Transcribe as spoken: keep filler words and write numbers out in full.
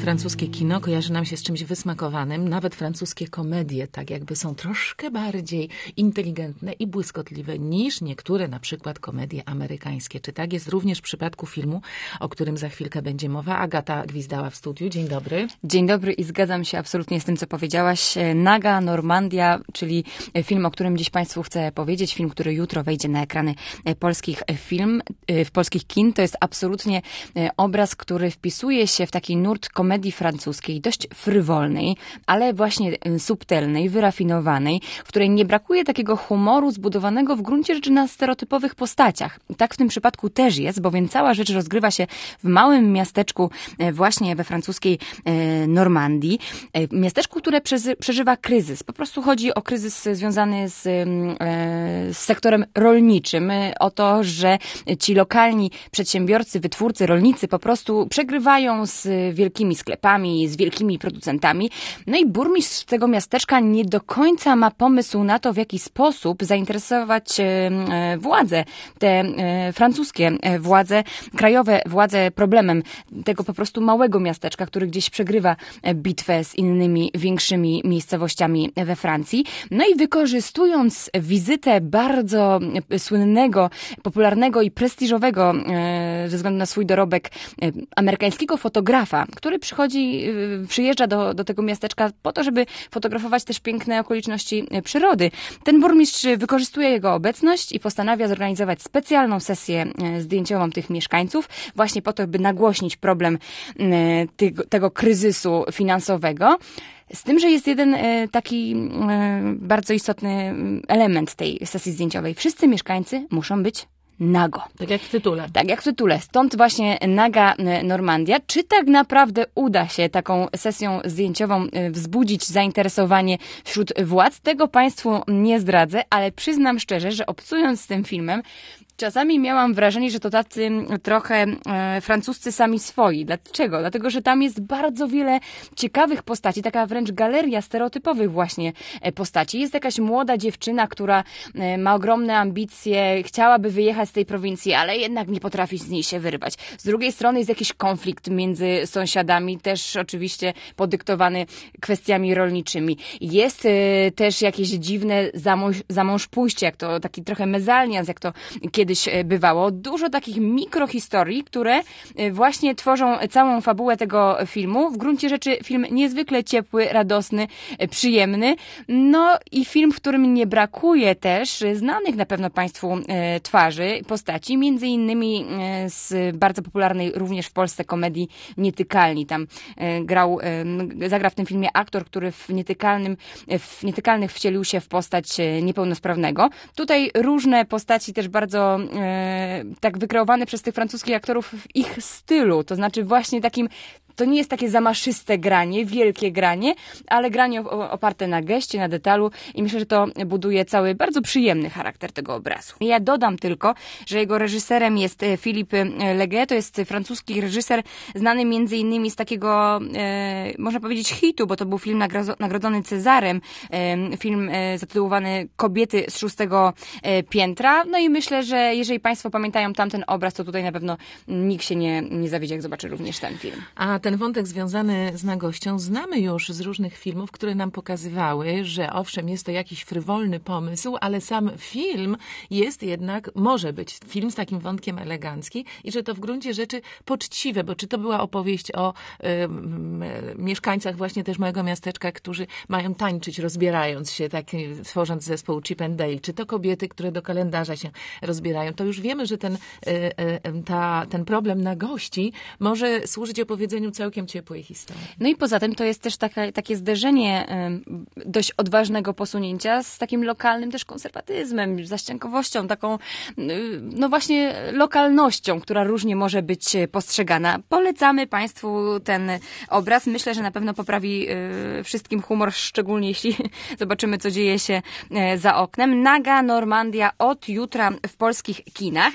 francuskie kino kojarzy nam się z czymś wysmakowanym, nawet francuskie komedie, tak jakby są troszkę bardziej inteligentne i błyskotliwe niż niektóre na przykład komedie amerykańskie. Czy tak jest również w przypadku filmu, o którym za chwilkę będzie mowa? Agata Gwizdała w studiu. Dzień dobry. Dzień dobry i zgadzam się absolutnie z tym, co powiedziałaś. Naga Normandia, czyli film, o którym dziś Państwu chcę powiedzieć, film, który jutro wejdzie na ekrany polskich film, w polskich kin, to jest absolutnie obraz, który wpisuje się w taki nurt komedii francuskiej, dość frywolnej, ale właśnie subtelnej, wyrafinowanej, w której nie brakuje takiego humoru zbudowanego w gruncie rzeczy na stereotypowych postaciach. Tak w tym przypadku też jest, bowiem cała rzecz rozgrywa się w małym miasteczku właśnie we francuskiej Normandii. Miasteczku, które przeżywa kryzys. Po prostu chodzi o kryzys związany z, z sektorem rolniczym. O to, że ci lokalni przedsiębiorcy, wytwórcy, rolnicy po prostu przegrywają z wielkimi sklepami, z wielkimi producentami. No i burmistrz tego miasteczka nie do końca ma pomysł na to, w jaki sposób zainteresować władze, te francuskie władze, krajowe władze problemem tego po prostu małego miasteczka, który gdzieś przegrywa bitwę z innymi większymi miejscowościami we Francji. No i wykorzystując wizytę bardzo słynnego, popularnego i prestiżowego ze względu na swój dorobek amerykańskiego fotografa, który przychodzi, przyjeżdża do, do tego miasteczka po to, żeby fotografować też piękne okoliczności przyrody. Ten burmistrz wykorzystuje jego obecność i postanawia zorganizować specjalną sesję zdjęciową tych mieszkańców, właśnie po to, by nagłośnić problem tego, tego kryzysu finansowego. Z tym, że jest jeden taki bardzo istotny element tej sesji zdjęciowej. Wszyscy mieszkańcy muszą być nago. Tak jak w tytule. Tak jak w tytule. Stąd właśnie Naga Normandia. Czy tak naprawdę uda się taką sesją zdjęciową wzbudzić zainteresowanie wśród władz? Tego Państwu nie zdradzę, ale przyznam szczerze, że obcując z tym filmem, czasami miałam wrażenie, że to tacy trochę e, francuscy sami swoi. Dlaczego? Dlatego, że tam jest bardzo wiele ciekawych postaci, taka wręcz galeria stereotypowych właśnie postaci. Jest jakaś młoda dziewczyna, która e, ma ogromne ambicje, chciałaby wyjechać z tej prowincji, ale jednak nie potrafi z niej się wyrwać. Z drugiej strony jest jakiś konflikt między sąsiadami, też oczywiście podyktowany kwestiami rolniczymi. Jest e, też jakieś dziwne zamąż, zamąż pójście, jak to taki trochę mezalians, jak to kiedy kiedyś bywało. Dużo takich mikrohistorii, które właśnie tworzą całą fabułę tego filmu. W gruncie rzeczy film niezwykle ciepły, radosny, przyjemny. No i film, w którym nie brakuje też znanych na pewno Państwu twarzy, postaci, między innymi z bardzo popularnej również w Polsce komedii Nietykalni. Tam grał, zagrał w tym filmie aktor, który w Nietykalnym, w Nietykalnych wcielił się w postać niepełnosprawnego. Tutaj różne postaci też bardzo e, tak wykreowane przez tych francuskich aktorów w ich stylu, to znaczy właśnie takim, to nie jest takie zamaszyste granie, wielkie granie, ale granie oparte na geście, na detalu i myślę, że to buduje cały bardzo przyjemny charakter tego obrazu. Ja dodam tylko, że jego reżyserem jest Philippe Leguet, to jest francuski reżyser znany między innymi z takiego, e, można powiedzieć, hitu, bo to był film nagrodzony Cezarem, e, film e, zatytułowany Kobiety z szóstego e, piętra. No i myślę, że jeżeli Państwo pamiętają tamten obraz, to tutaj na pewno nikt się nie, nie zawiedzie, jak zobaczy również ten film. A ten wątek związany z nagością znamy już z różnych filmów, które nam pokazywały, że owszem, jest to jakiś frywolny pomysł, ale sam film jest jednak, może być film z takim wątkiem elegancki i że to w gruncie rzeczy poczciwe, bo czy to była opowieść o y, y, mieszkańcach właśnie też małego miasteczka, którzy mają tańczyć, rozbierając się, tak tworząc zespół Chip and Dale, czy to kobiety, które do kalendarza się rozbierają, to już wiemy, że ten, y, y, ta, ten problem nagości może służyć opowiedzeniu całkiem ciepłej historii. No i poza tym to jest też taka, takie zderzenie y, dość odważnego posunięcia z takim lokalnym też konserwatyzmem, zaściankowością, taką y, no właśnie lokalnością, która różnie może być postrzegana. Polecamy Państwu ten obraz. Myślę, że na pewno poprawi y, wszystkim humor, szczególnie jeśli zobaczymy, co dzieje się y, za oknem. Naga Normandia od jutra w polskich kinach.